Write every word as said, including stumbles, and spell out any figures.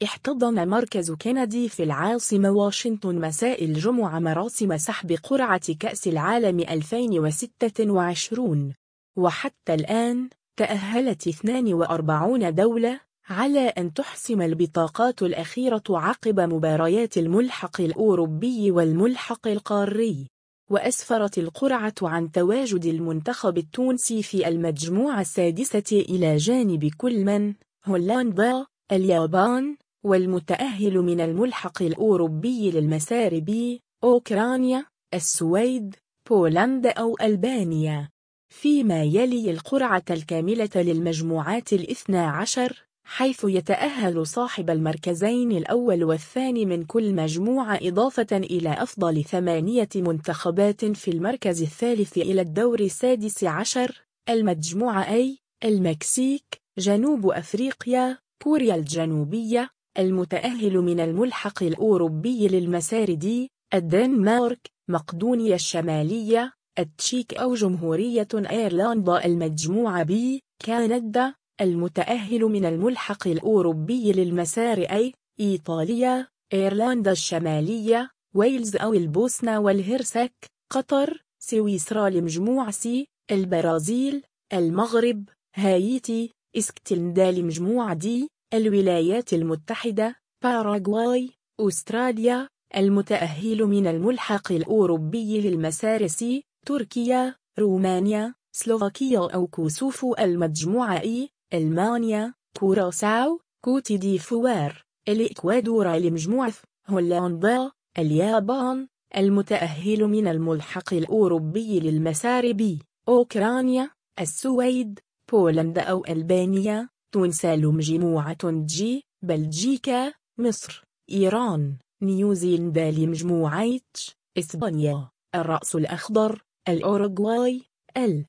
احتضن مركز كندي في العاصمة واشنطن مساء الجمعة مراسم سحب قرعة كأس العالم ألفين وستة وعشرين، وحتى الآن تأهلت اثنتين وأربعين دولة على أن تحسم البطاقات الأخيرة عقب مباريات الملحق الأوروبي والملحق القاري. وأسفرت القرعة عن تواجد المنتخب التونسي في المجموعة السادسة إلى جانب كل من هولندا، اليابان، والمتأهل من الملحق الأوروبي للمسار ب أوكرانيا، السويد، بولندا أو ألبانيا. فيما يلي القرعة الكاملة للمجموعات الاثنى عشر، حيث يتأهل صاحب المركزين الأول والثاني من كل مجموعة إضافة إلى أفضل ثمانية منتخبات في المركز الثالث إلى الدور السادس عشر. المجموعة أي المكسيك، جنوب أفريقيا، كوريا الجنوبية. المتأهل من الملحق الأوروبي للمسار دي الدنمارك، مقدونيا الشمالية، التشيك أو جمهورية أيرلندا. المجموعة بي كندا، المتأهل من الملحق الأوروبي للمسار أي إيطاليا، إيرلندا الشمالية، ويلز أو البوسنة والهرسك، قطر، سويسرا. المجموعة سي البرازيل، المغرب، هايتي، اسكتلندا. المجموعة دي الولايات المتحدة، باراغواي، أستراليا. المتأهل من الملحق الأوروبي للمسار سي تركيا، رومانيا، سلوفاكيا أو كوسوفو. المجموعة إي ألمانيا، كوراساو، كوت ديفوار، الإكوادور. المجموعة هولندا، اليابان. المتأهل من الملحق الأوروبي للمسار ب أوكرانيا، السويد، بولندا أو ألبانيا. تونس. المجموعة جي بلجيكا، مصر، إيران، نيوزيلندا. المجموعة إسبانيا، الرأس الأخضر، الأوروغواي، ال